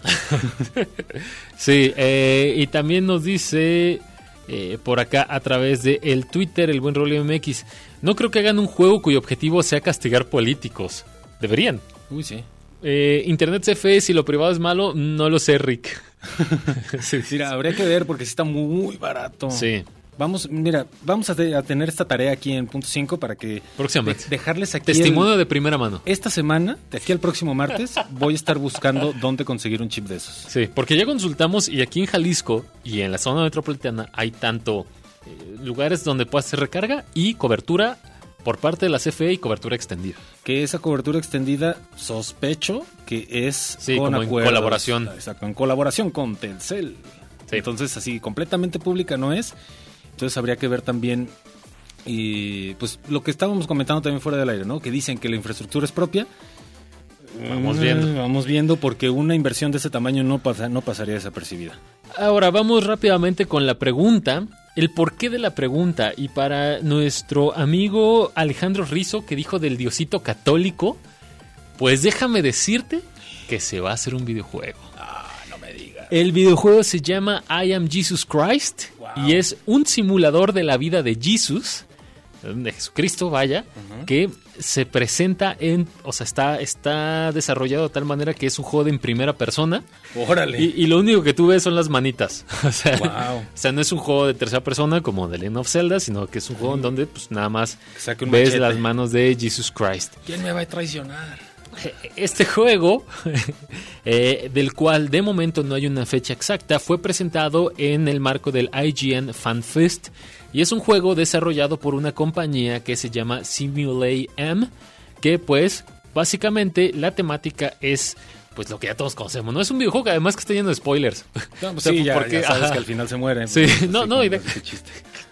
Sí, y también nos dice por acá a través de el Twitter, el buen Rolly MX, no creo que hagan un juego cuyo objetivo sea castigar políticos. Deberían. Uy, sí. Internet se fe, si lo privado es malo, no lo sé, Rick. Sí. Mira, habría que ver porque sí está muy barato. Sí. Vamos a tener esta tarea aquí en .5 para que próximamente dejarles aquí testimonio de primera mano. Esta semana, de aquí al próximo martes, voy a estar buscando dónde conseguir un chip de esos. Sí, porque ya consultamos y aquí en Jalisco y en la zona metropolitana hay tanto lugares donde puedas hacer recarga y cobertura por parte de la CFE y cobertura extendida. Que esa cobertura extendida sospecho que es con como acuerdos, en colaboración. Exacto, en colaboración con Telcel. Sí. Entonces así completamente pública no es. Entonces habría que ver también, pues lo que estábamos comentando también fuera del aire, ¿no? Que dicen que la infraestructura es propia. Vamos viendo porque una inversión de ese tamaño no pasaría desapercibida. Ahora vamos rápidamente con la pregunta, el porqué de la pregunta. Y para nuestro amigo Alejandro Rizzo, que dijo del diosito católico, pues déjame decirte que se va a hacer un videojuego. No me digas. El videojuego se llama I Am Jesus Christ. Wow. Y es un simulador de la vida de Jesus, de Jesucristo, vaya, que se presenta o sea, está desarrollado de tal manera que es un juego en primera persona. ¡Órale! Y lo único que tú ves son las manitas. O sea, wow. O sea, no es un juego de tercera persona como The Legend of Zelda, sino que es un juego en donde pues nada más ves las manos de Jesus Christ. ¿Quién me va a traicionar? Este juego, del cual de momento no hay una fecha exacta, fue presentado en el marco del IGN Fan Fest y es un juego desarrollado por una compañía que se llama Simulate M, que pues básicamente la temática es pues lo que ya todos conocemos, ¿no? Es un videojuego que además que está lleno de spoilers. No, pues sí, ya sabes que al final se muere. Sí, pues, no, y chiste.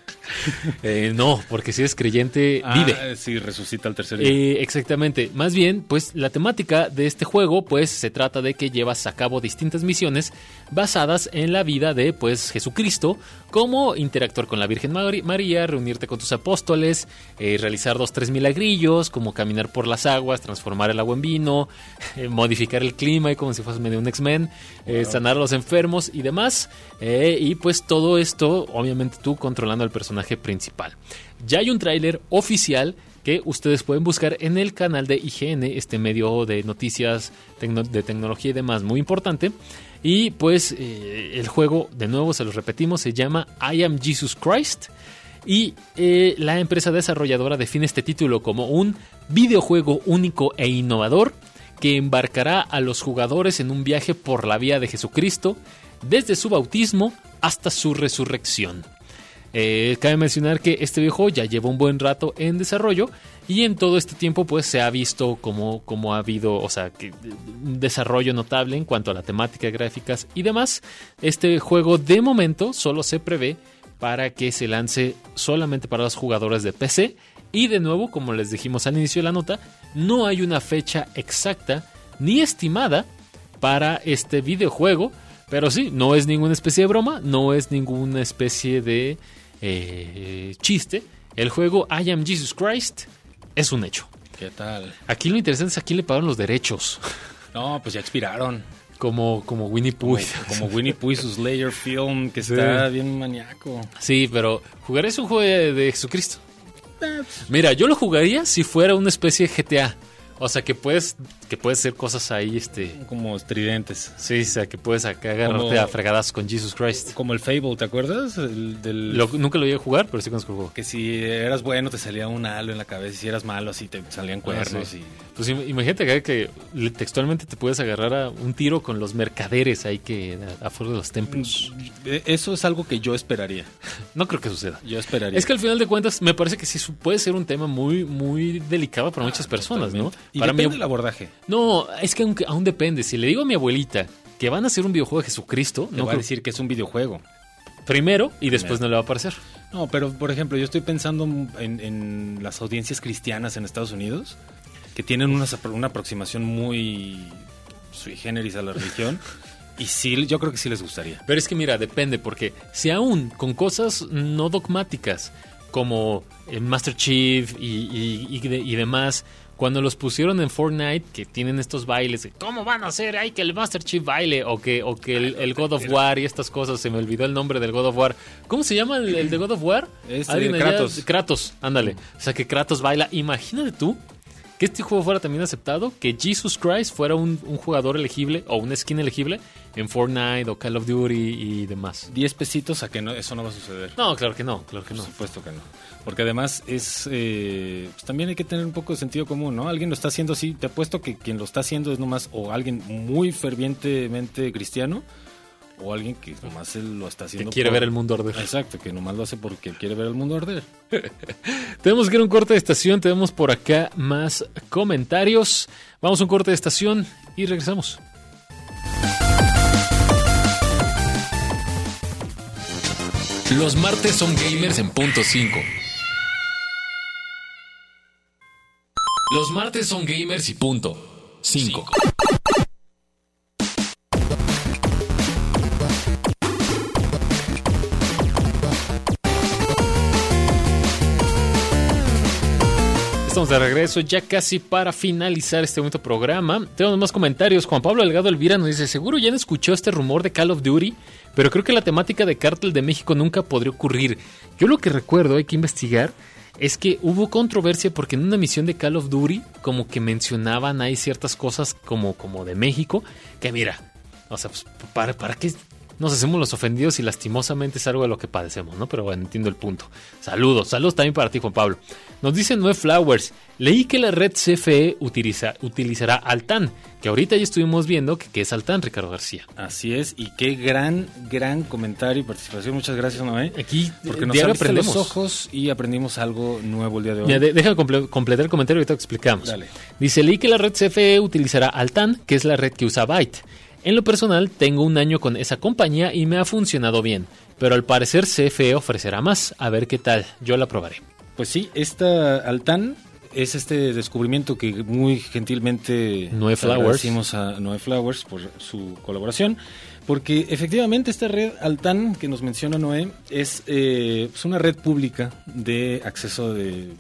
No, porque si eres creyente, vive. Sí, resucita al tercer día. Exactamente. Más bien, pues la temática de este juego, pues se trata de que llevas a cabo distintas misiones basadas en la vida de, pues, Jesucristo, como interactuar con la Virgen María, reunirte con tus apóstoles, realizar 2-3 milagrillos, como caminar por las aguas, transformar el agua en vino, modificar el clima, y como si fueras medio un X-Men, sanar a los enfermos y demás. Y pues todo esto, obviamente tú controlando al personaje principal. Ya hay un tráiler oficial que ustedes pueden buscar en el canal de IGN, este medio de noticias de tecnología y demás muy importante. Y pues el juego, de nuevo se los repetimos, se llama I Am Jesus Christ. Y la empresa desarrolladora define este título como un videojuego único e innovador que embarcará a los jugadores en un viaje por la vía de Jesucristo desde su bautismo hasta su resurrección. Cabe mencionar que este videojuego ya lleva un buen rato en desarrollo y en todo este tiempo pues se ha visto como ha habido, o sea, un desarrollo notable en cuanto a la temática, gráficas y demás. Este juego de momento solo se prevé para que se lance solamente para los jugadores de PC y de nuevo, como les dijimos al inicio de la nota, no hay una fecha exacta ni estimada para este videojuego, pero sí, no es ninguna especie de broma, no es ninguna especie de chiste. El juego I Am Jesus Christ es un hecho. ¿Qué tal? Aquí lo interesante es a quién le pagaron los derechos. No, pues ya expiraron. Como Winnie Pooh. Como Winnie Pooh y su Slayer film, que está bien maníaco. Sí, pero ¿jugarías un juego de Jesucristo? Mira, yo lo jugaría si fuera una especie de GTA. O sea, que puedes hacer cosas ahí, como estridentes. Sí, o sea, que puedes acá agarrarte a fregadas con Jesus Christ. Como el Fable, ¿te acuerdas? Nunca lo llegué a jugar, pero sí conozco el juego. Que si eras bueno te salía un halo en la cabeza, y si eras malo así te salían cuernos. Sí. Pues imagínate que textualmente te puedes agarrar a un tiro con los mercaderes ahí que afuera de los templos. Eso es algo que yo esperaría. No creo que suceda. Yo esperaría. Es que al final de cuentas me parece que sí puede ser un tema muy, muy delicado para muchas personas, totalmente. ¿no? Y para depende del abordaje. No, es que aún depende. Si le digo a mi abuelita que van a hacer un videojuego de Jesucristo, no va a decir que es un videojuego. Primero y después no le va a parecer. No, pero por ejemplo, yo estoy pensando en las audiencias cristianas en Estados Unidos, que tienen una aproximación muy sui generis a la religión, y sí, yo creo que sí les gustaría. Pero es que mira, depende, porque si aún con cosas no dogmáticas, como Master Chief y demás, cuando los pusieron en Fortnite, que tienen estos bailes, de, ¿cómo van a hacer? Ay, que el Master Chief baile, o que el God of War y estas cosas, se me olvidó el nombre del God of War. ¿Cómo se llama el de God of War? Es Kratos. Kratos. Kratos, ándale. O sea, que Kratos baila. Imagínate tú que este juego fuera también aceptado, que Jesus Christ fuera un jugador elegible o un skin elegible en Fortnite o Call of Duty y demás. 10 pesitos a que no, eso no va a suceder. No, claro que no, claro que no. Por supuesto que no. Porque además es pues también hay que tener un poco de sentido común, ¿no? Alguien lo está haciendo así, te apuesto que quien lo está haciendo es nomás o alguien muy fervientemente cristiano o alguien que nomás él lo está haciendo que quiere ver el mundo arder. Exacto, que nomás lo hace porque quiere ver el mundo arder. Tenemos que ir a un corte de estación, tenemos por acá más comentarios. Vamos a un corte de estación y regresamos. Los martes son gamers en punto 5. Los martes son gamers y punto 5. Estamos de regreso ya casi para finalizar este bonito programa. Tenemos más comentarios. Juan Pablo Delgado Elvira nos dice: seguro ya no escuchó este rumor de Call of Duty, pero creo que la temática de Cártel de México nunca podría ocurrir. Yo lo que recuerdo, hay que investigar, es que hubo controversia porque en una misión de Call of Duty como que mencionaban ahí ciertas cosas como de México, que mira, o sea, pues, ¿para qué nos hacemos los ofendidos y lastimosamente es algo de lo que padecemos, ¿no? Pero bueno, entiendo el punto. Saludos también para ti, Juan Pablo. Nos dice Noé Flowers: leí que la red CFE utilizará Altan, que ahorita ya estuvimos viendo que es Altan, Ricardo García. Así es, y qué gran comentario y participación. Muchas gracias, Noé. Aquí porque nos diario abriste aprendemos los ojos y aprendimos algo nuevo el día de hoy. Mira, déjame completar el comentario y ahorita te explicamos. Dale. Dice: leí que la red CFE utilizará Altan, que es la red que usa Byte. En lo personal, tengo un año con esa compañía y me ha funcionado bien, pero al parecer CFE ofrecerá más. A ver qué tal, yo la probaré. Pues sí, esta Altan es este descubrimiento que muy gentilmente Noé Flowers. agradecimos a Noé Flowers por su colaboración, porque efectivamente esta red Altan que nos menciona Noé es pues una red pública de acceso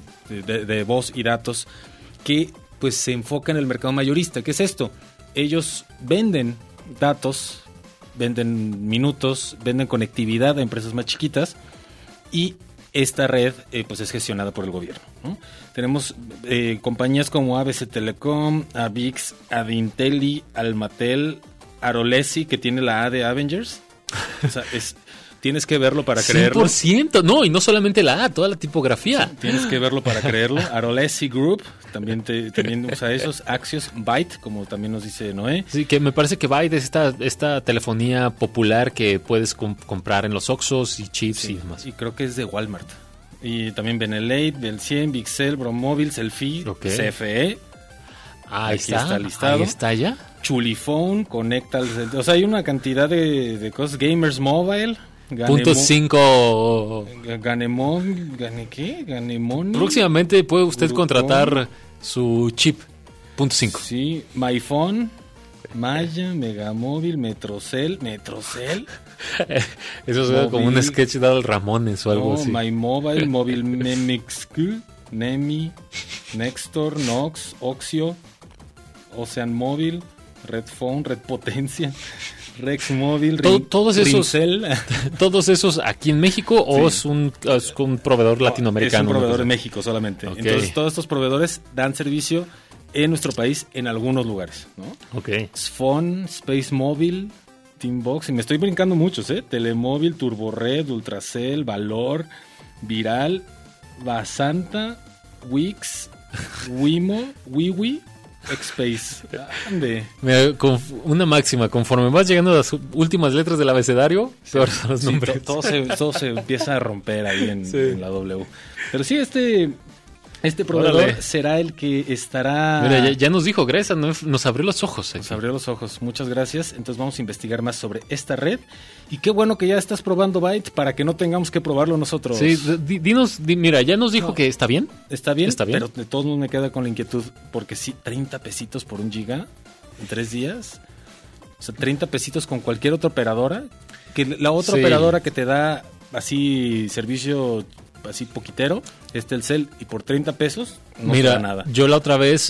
de voz y datos que pues se enfoca en el mercado mayorista. ¿Qué es esto? Ellos venden datos, venden minutos, venden conectividad a empresas más chiquitas y esta red pues es gestionada por el gobierno, ¿no? Tenemos compañías como ABC Telecom, Avix, Adinteli, Almatel, Arolesi, que tiene la A de Avengers. O sea, tienes que verlo para creerlo. 100%, no, y no solamente la A, toda la tipografía. Tienes que verlo para creerlo. Arolesi Group también usa esos. Axios, Byte, como también nos dice Noé. Sí, que me parece que Byte es esta telefonía popular que puedes comprar en los Oxxos y chips Sí, y demás. y creo que es de Walmart. Y también Benelate, Bel100, Bixel, Bromóvil, Selfie, Ok. CFE. Ahí Aquí está listado. Ahí está ya. Chulifone, Conecta, o sea, hay una cantidad de cosas. Gamers Mobile, Punto 5. Ganemon. Próximamente puede usted Grupo. contratar su chip. Punto 5. Sí, MyPhone, Maya, Megamóvil, Metrocel. Eso suena como un Móvil. sketch dado al Ramones o algo No, así. MyMobile, Móvil Memixq, Nemi, Nextor, Nox, Oxio, Ocean Móvil, Red Phone, Red Potencia, Rex Móvil, Todos esos Rincel. ¿Todos esos aquí en México o Sí. es un proveedor latinoamericano? Es un proveedor Una de cosa? México solamente. Ok. Entonces, todos estos proveedores dan servicio en nuestro país en algunos lugares, ¿no? Ok. Sfon, Space Mobile, Teambox, y me estoy brincando muchos, Telemóvil, Turbored, Ultracel, Valor, Viral, Basanta, Wix, Wimo, Wiwi, Xspace. Ande. Mira, una máxima, conforme vas llegando a las últimas letras del abecedario, peor son los Sí, nombres. todo se empieza a romper ahí Sí. en la W. Pero sí, este Este proveedor Órale. será el que estará... Mira, ya nos dijo Gresa, nos abrió los ojos. Nos abrió los ojos, muchas gracias. Entonces vamos a investigar más sobre esta red. Y qué bueno que ya estás probando Byte para que no tengamos que probarlo nosotros. Sí, mira, ya nos dijo que está bien. Está bien, Está bien. pero de todos modos me queda con la inquietud, porque sí, 30 pesitos por 1 giga en 3 días. O sea, 30 pesitos con cualquier otra operadora. Que la otra Sí. operadora que te da así servicio así poquitero es Telcel, y por 30 pesos no te da Mira, nada. yo la otra vez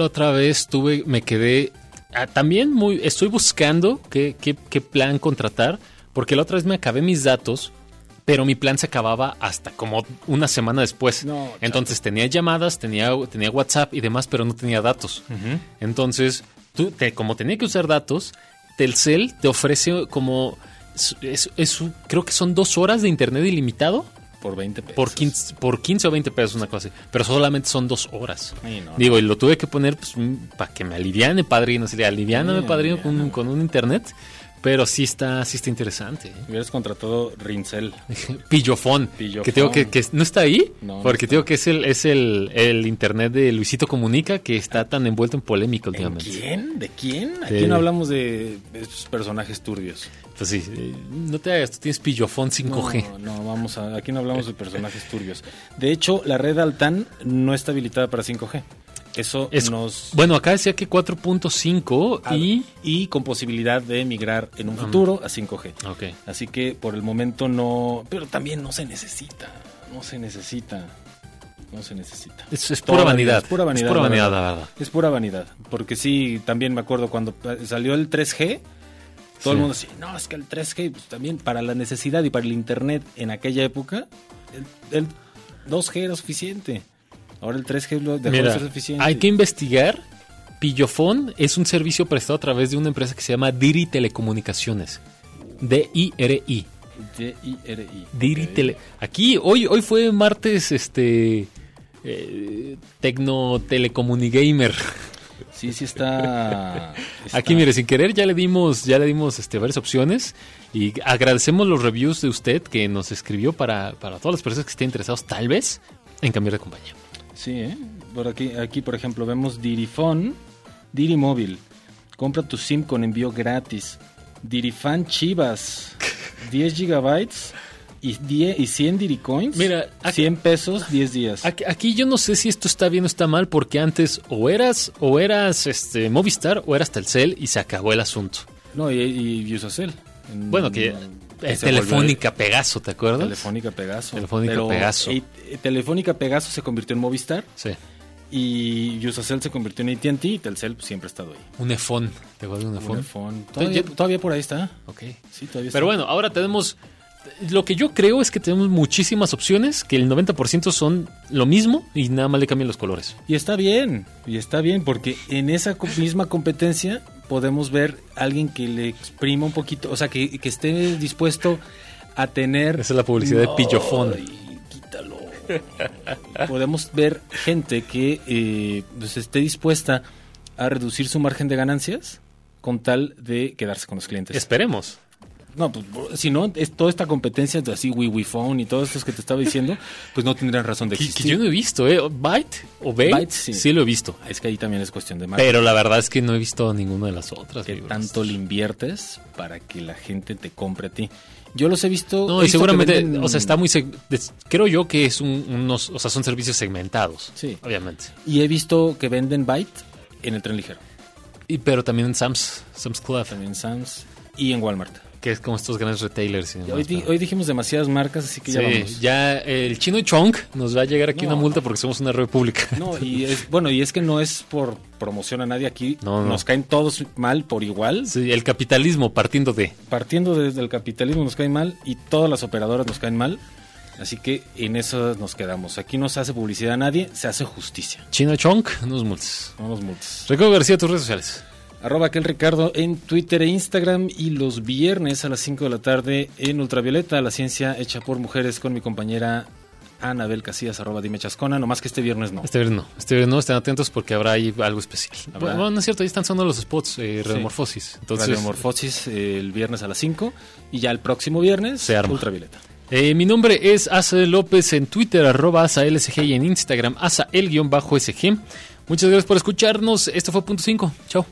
me quedé también estoy buscando qué plan contratar, porque la otra vez me acabé mis datos, pero mi plan se acababa hasta como una semana después. No, Entonces tenía llamadas, tenía WhatsApp y demás, pero no tenía datos. Ujú. Entonces, como tenía que usar datos, Telcel te ofrece como creo que son 2 horas de internet ilimitado Por 20 pesos. por 15 o 20 pesos, una cosa así. Pero solamente son 2 horas. Ay, no. Digo, y lo tuve que poner pues, para que me aliviane, padrino. Si le aliviáname, Sí, padrino, aliviana. con un internet. Pero sí está interesante. Hubieras contratado Rincel. Pillofón. Pillofón. Que tengo que no está ahí. No, porque no tengo que es el internet de Luisito Comunica, que está tan envuelto en polémica ¿En últimamente. quién? ¿De quién? De- Aquí no hablamos de estos personajes turbios. Pues sí, no te hagas, tú tienes Pillofón 5G. No, aquí no hablamos de personajes turbios. De hecho, la red Altán no está habilitada para 5G. Eso nos... Bueno, acá decía que 4.5 y con posibilidad de migrar en un futuro a 5G. Ok. Así que por el momento no... Pero también no se necesita. No se necesita. Es pura vanidad. Es pura vanidad. Es pura la vanidad, verdad. la verdad. Es pura vanidad. Porque sí, también me acuerdo cuando salió el 3G, todo el mundo decía, no, es que el 3G, pues, también para la necesidad y para el internet en aquella época, el 2G era suficiente. Ahora el 3G dejó de Mira, ser suficiente. hay que investigar. Pillofón es un servicio prestado a través de una empresa que se llama Diri Telecomunicaciones. DIRI. DIRI. Diri Ok. Tele. Aquí, hoy fue martes, Telecomunigamer. Sí, está... Aquí, mire, sin querer ya le dimos varias opciones y agradecemos los reviews de usted que nos escribió para todas las personas que estén interesados, tal vez, en cambiar de compañía. Sí, por aquí, por ejemplo, vemos Dirifone, Diri Móvil. Compra tu SIM con envío gratis. Dirifan Chivas, 10 gigabytes y 100 Diricoins. Mira, aquí- 100 pesos, 10 días. Aquí yo no sé si esto está bien o está mal, porque antes o eras Movistar o eras Telcel y se acabó el asunto. No, y Usacell. Bueno, que se Telefónica Pegaso, ¿te acuerdas? Telefónica Pegaso. Telefónica Pero, Pegaso. Telefónica Pegaso se convirtió en Movistar Sí. y Usacell se convirtió en AT&T y Telcel pues, siempre ha estado ahí. Un iPhone. ¿Te acuerdas de un iPhone? Unifone. Entonces, Todavía por ahí está. Ok. Sí, todavía Pero está. bueno, ahora tenemos... Lo que yo creo es que tenemos muchísimas opciones, que el 90% son lo mismo y nada más le cambian los colores. Y está bien, porque en esa misma competencia podemos ver a alguien que le exprima un poquito, o sea, que esté dispuesto a tener... Esa es la publicidad de Pillofón. Ay, quítalo. Podemos ver gente que pues esté dispuesta a reducir su margen de ganancias con tal de quedarse con los clientes. Esperemos. No, pues si no, es toda esta competencia de así, WiFi y todos estos que te estaba diciendo, pues no tendrían razón de Que existir. yo no he visto, Byte o Bait, Byte, sí. lo he visto. Es que ahí también es cuestión de marketing. Pero la verdad es que no he visto ninguna de las otras. ¿Qué mi bro. tanto le inviertes para que la gente te compre a ti? Yo los he visto... No, he y visto seguramente, que venden- o sea, está muy... creo yo que es o sea, son servicios segmentados. Sí. Obviamente. Y he visto que venden Byte en el tren ligero. Pero también en Sam's Club, También en Sam's y en Walmart. que es como estos grandes retailers. Y demás, pero- Hoy dijimos demasiadas marcas, así que ya Sí, vamos. ya el Chino Chong nos va a llegar aquí No. una multa porque somos una red pública. No, y es que no es por promoción a nadie aquí. No. Nos caen todos mal por igual. Sí, el capitalismo partiendo de... Partiendo desde el capitalismo nos caen mal y todas las operadoras nos caen mal. Así que en eso nos quedamos. Aquí no se hace publicidad a nadie, se hace justicia. Chino Chong, nos multes. No nos multes. Ricardo García, tus redes sociales. @aquelricardo en Twitter e Instagram, y los viernes a las 5 de la tarde en Ultravioleta, la ciencia hecha por mujeres, con mi compañera Anabel Casillas, @dimechascona, nomás que este viernes no. Este viernes no, estén atentos porque habrá ahí algo especial. ¿Habrá? Bueno, no es cierto, ahí están sonando los spots, Radiomorfosis. Entonces, Radiomorfosis el viernes a las 5 y ya el próximo viernes Se arma. Ultravioleta. Mi nombre es Asael López en Twitter, @AsaelSG y en Instagram, Asael_SG. Muchas gracias por escucharnos. Esto fue Punto 5. Chao.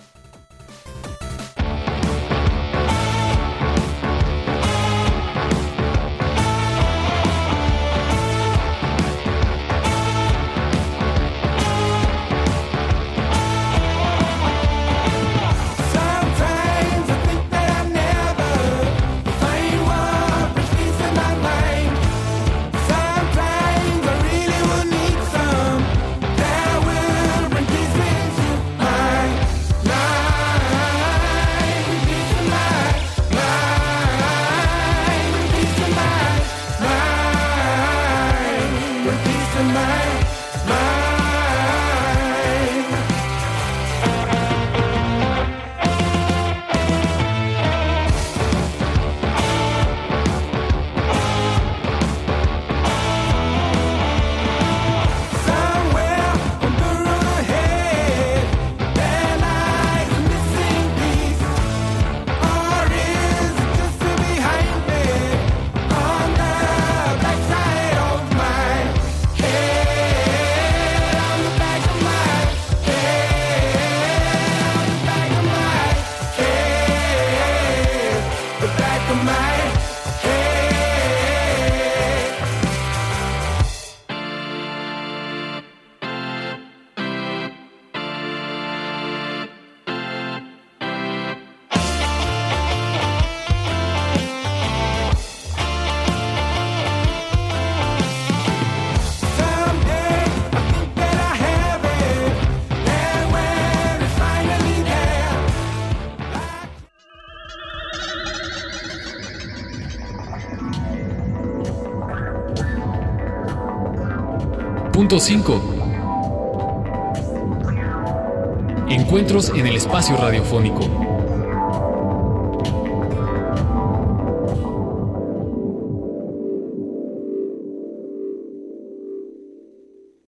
Punto 5. Encuentros en el espacio radiofónico.